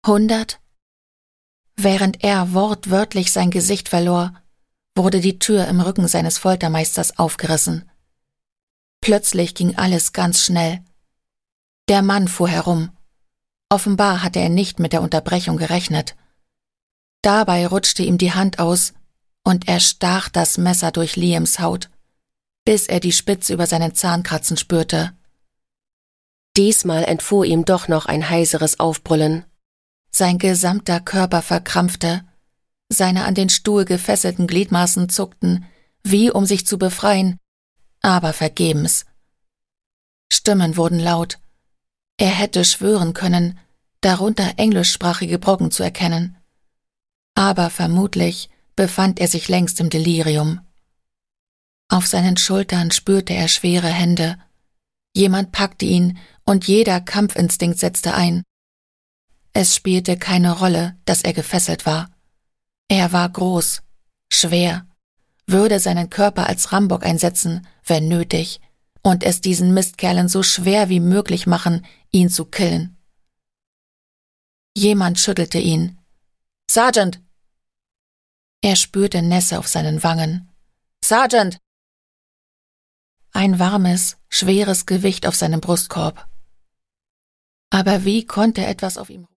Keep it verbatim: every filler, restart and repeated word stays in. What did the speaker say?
Hundert? Während er wortwörtlich sein Gesicht verlor, wurde die Tür im Rücken seines Foltermeisters aufgerissen. Plötzlich ging alles ganz schnell. Der Mann fuhr herum. Offenbar hatte er nicht mit der Unterbrechung gerechnet. Dabei rutschte ihm die Hand aus und er stach das Messer durch Liams Haut, bis er die Spitze über seinen Zahnkratzen spürte. Diesmal entfuhr ihm doch noch ein heiseres Aufbrüllen. Sein gesamter Körper verkrampfte, seine an den Stuhl gefesselten Gliedmaßen zuckten, wie um sich zu befreien, aber vergebens. Stimmen wurden laut. Er hätte schwören können, darunter englischsprachige Brocken zu erkennen. Aber vermutlich befand er sich längst im Delirium. Auf seinen Schultern spürte er schwere Hände. Jemand packte ihn und jeder Kampfinstinkt setzte ein. Es spielte keine Rolle, dass er gefesselt war. Er war groß, schwer, würde seinen Körper als Rambock einsetzen, wenn nötig, und es diesen Mistkerlen so schwer wie möglich machen, ihn zu killen. Jemand schüttelte ihn. »Sergeant!« Er spürte Nässe auf seinen Wangen. »Sergeant!« Ein warmes, schweres Gewicht auf seinem Brustkorb. Aber wie konnte etwas auf ihm